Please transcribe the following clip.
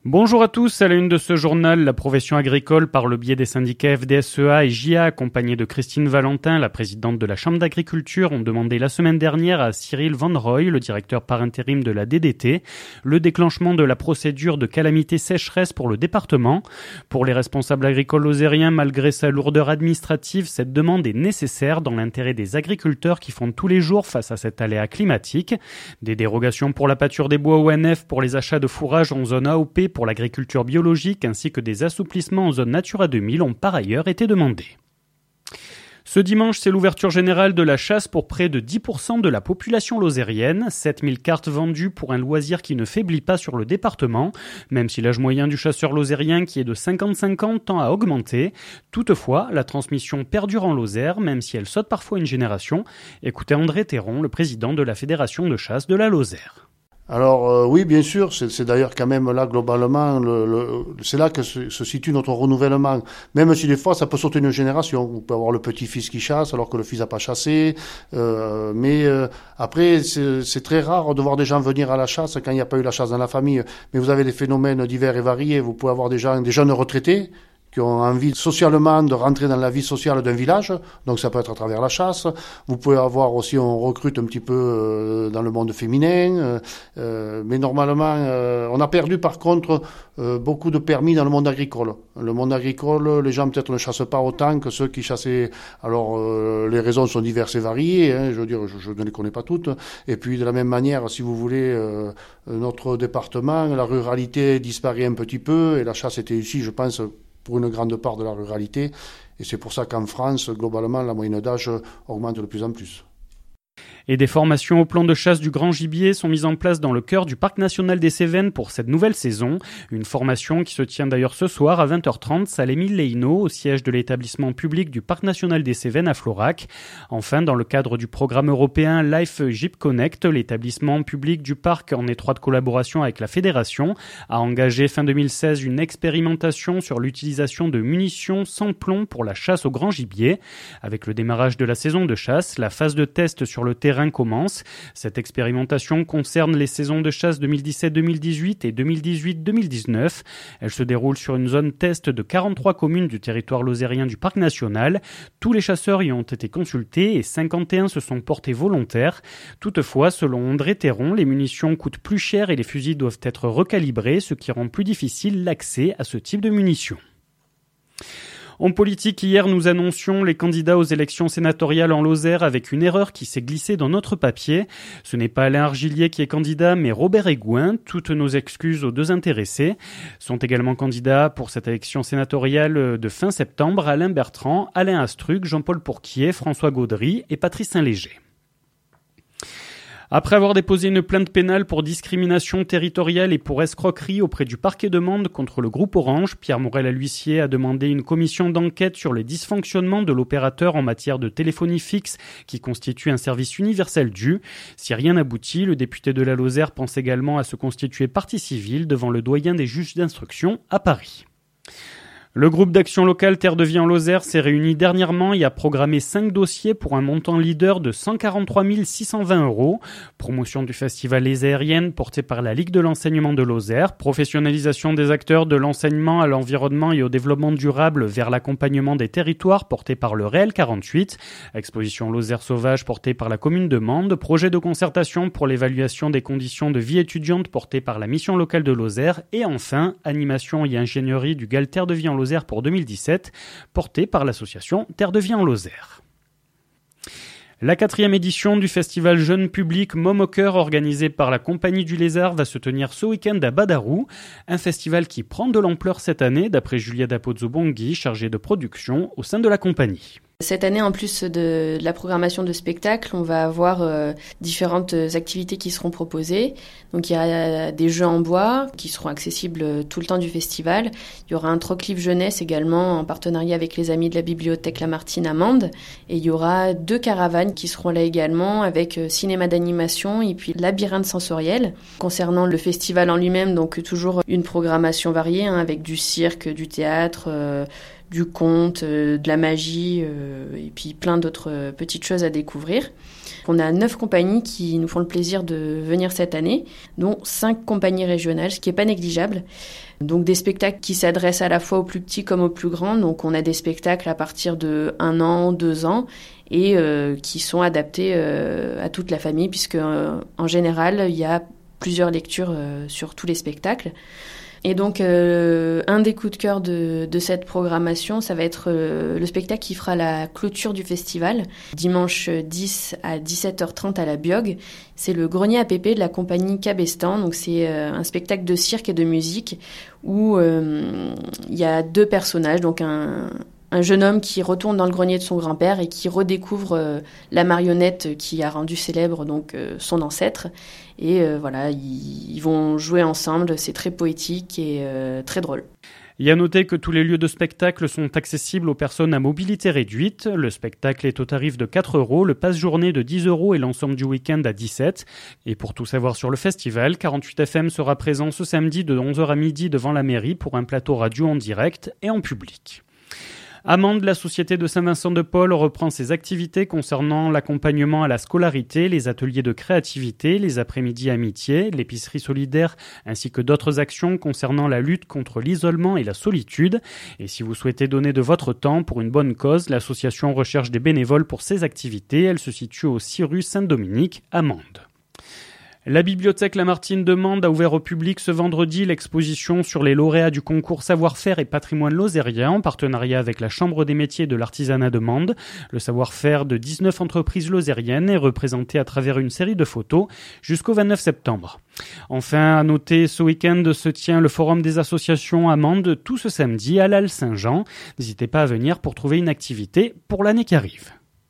Bonjour à tous, à la une de ce journal, la profession agricole par le biais des syndicats FDSEA et JA, accompagnés de Christine Valentin, la présidente de la Chambre d'agriculture, ont demandé la semaine dernière à Cyril Van Rooij, le directeur par intérim de la DDT, le déclenchement de la procédure de calamité sécheresse pour le département. Pour les responsables agricoles lozériens, malgré sa lourdeur administrative, cette demande est nécessaire dans l'intérêt des agriculteurs qui font tous les jours face à cet aléa climatique. Des dérogations pour la pâture des bois ONF, pour les achats de fourrage en zone AOP, pour l'agriculture biologique ainsi que des assouplissements en zone Natura 2000 ont par ailleurs été demandés. Ce dimanche, c'est l'ouverture générale de la chasse pour près de 10% de la population lozérienne. 7000 cartes vendues pour un loisir qui ne faiblit pas sur le département, même si l'âge moyen du chasseur lozérien, qui est de 55 ans, tend à augmenter. Toutefois, la transmission perdure en Lozère, même si elle saute parfois une génération. Écoutez André Théron, le président de la Fédération de chasse de la Lozère. Alors oui, bien sûr, c'est d'ailleurs quand même là globalement, c'est là que se situe notre renouvellement. Même si des fois ça peut sauter une génération, on peut avoir le petit-fils qui chasse alors que le fils n'a pas chassé, mais après c'est très rare de voir des gens venir à la chasse quand il n'y a pas eu la chasse dans la famille. Mais vous avez des phénomènes divers et variés, vous pouvez avoir des jeunes retraités qui ont envie socialement de rentrer dans la vie sociale d'un village, donc ça peut être à travers la chasse. Vous pouvez avoir aussi, on recrute un petit peu dans le monde féminin, mais normalement, on a perdu par contre beaucoup de permis dans le monde agricole. Le monde agricole, les gens peut-être ne chassent pas autant que ceux qui chassaient. Alors les raisons sont diverses et variées, je veux dire, je ne les connais pas toutes. Et puis de la même manière, si vous voulez, notre département, la ruralité disparaît un petit peu, et la chasse était ici, je pense, pour une grande part de la ruralité. Et c'est pour ça qu'en France, globalement, la moyenne d'âge augmente de plus en plus. Et des formations au plan de chasse du grand gibier sont mises en place dans le cœur du Parc national des Cévennes pour cette nouvelle saison. Une formation qui se tient d'ailleurs ce soir à 20h30, salle Émile Leynaud, au siège de l'établissement public du Parc national des Cévennes à Florac. Enfin, dans le cadre du programme européen Life Jeep Connect, l'établissement public du parc, en étroite collaboration avec la fédération, a engagé fin 2016 une expérimentation sur l'utilisation de munitions sans plomb pour la chasse au grand gibier. Avec le démarrage de la saison de chasse, la phase de test sur le terrain commence. Cette expérimentation concerne les saisons de chasse 2017-2018 et 2018-2019. Elle se déroule sur une zone test de 43 communes du territoire lozérien du Parc national. Tous les chasseurs y ont été consultés et 51 se sont portés volontaires. Toutefois, selon André Théron, les munitions coûtent plus cher et les fusils doivent être recalibrés, ce qui rend plus difficile l'accès à ce type de munitions. En politique, hier, nous annoncions les candidats aux élections sénatoriales en Lozère avec une erreur qui s'est glissée dans notre papier. Ce n'est pas Alain Argillier qui est candidat, mais Robert Egouin. Toutes nos excuses aux deux intéressés. Sont également candidats pour cette élection sénatoriale de fin septembre Alain Bertrand, Alain Astruc, Jean-Paul Pourquier, François Gaudry et Patrice Saint-Léger. Après avoir déposé une plainte pénale pour discrimination territoriale et pour escroquerie auprès du parquet de Mende contre le groupe Orange, Pierre Morel-L'Huissier a demandé une commission d'enquête sur les dysfonctionnements de l'opérateur en matière de téléphonie fixe qui constitue un service universel dû. Si rien n'aboutit, le député de la Lozère pense également à se constituer partie civile devant le doyen des juges d'instruction à Paris. Le groupe d'action locale Terre de Vie en Lozère s'est réuni dernièrement et a programmé 5 dossiers pour un montant leader de 143 620 €. Promotion du festival Les Aériennes porté par la Ligue de l'enseignement de Lozère, professionnalisation des acteurs de l'enseignement à l'environnement et au développement durable vers l'accompagnement des territoires porté par le Réel 48, exposition Lozère sauvage portée par la commune de Mende, projet de concertation pour l'évaluation des conditions de vie étudiante porté par la mission locale de Lozère et enfin, animation et ingénierie du GAL Terre de Vie en Lozère pour 2017, porté par l'association Terre de Vie en Lozère. La 4e édition du festival Jeune Public Môme au Cœur organisé par la Compagnie du Lézard va se tenir ce week-end à Badarou, un festival qui prend de l'ampleur cette année d'après Julia Dapozzo-Bonghi, chargée de production au sein de la compagnie. Cette année, en plus de la programmation de spectacles, on va avoir différentes activités qui seront proposées. Donc il y a des jeux en bois qui seront accessibles tout le temps du festival. Il y aura un troc-livre jeunesse également en partenariat avec les amis de la bibliothèque Lamartine à Mende. Et il y aura 2 caravanes qui seront là également avec cinéma d'animation et puis labyrinthe sensoriel. Concernant le festival en lui-même, donc toujours une programmation variée avec du cirque, du théâtre, du conte, de la magie et puis plein d'autres petites choses à découvrir. On a 9 compagnies qui nous font le plaisir de venir cette année, dont 5 compagnies régionales, ce qui n'est pas négligeable. Donc des spectacles qui s'adressent à la fois aux plus petits comme aux plus grands. Donc on a des spectacles à partir de 1 an, 2 ans et qui sont adaptés à toute la famille puisque en général il y a plusieurs lectures sur tous les spectacles. Et donc, un des coups de cœur de cette programmation, ça va être le spectacle qui fera la clôture du festival, dimanche 10 à 17h30 à la Biog. C'est le Grenier à Pépé de la compagnie Cabestan. Donc, c'est un spectacle de cirque et de musique où il y a 2 personnages, donc un jeune homme qui retourne dans le grenier de son grand-père et qui redécouvre la marionnette qui a rendu célèbre donc son ancêtre. Et voilà, ils vont jouer ensemble, c'est très poétique et très drôle. Il y a noté que tous les lieux de spectacle sont accessibles aux personnes à mobilité réduite. Le spectacle est au tarif de 4 €, le passe-journée de 10 € et l'ensemble du week-end à 17. Et pour tout savoir sur le festival, 48 FM sera présent ce samedi de 11h à midi devant la mairie pour un plateau radio en direct et en public. Amande, la société de Saint-Vincent-de-Paul, reprend ses activités concernant l'accompagnement à la scolarité, les ateliers de créativité, les après-midi amitié, l'épicerie solidaire, ainsi que d'autres actions concernant la lutte contre l'isolement et la solitude. Et si vous souhaitez donner de votre temps pour une bonne cause, l'association recherche des bénévoles pour ces activités. Elle se situe au 6 rue Saint-Dominique, à Mende. La bibliothèque Lamartine de Mende a ouvert au public ce vendredi l'exposition sur les lauréats du concours Savoir-faire et patrimoine lozérien en partenariat avec la Chambre des métiers de l'artisanat de Mende. Le savoir-faire de 19 entreprises lozériennes est représenté à travers une série de photos jusqu'au 29 septembre. Enfin, à noter, ce week-end se tient le forum des associations à Mende tout ce samedi à l'Halle Saint-Jean. N'hésitez pas à venir pour trouver une activité pour l'année qui arrive.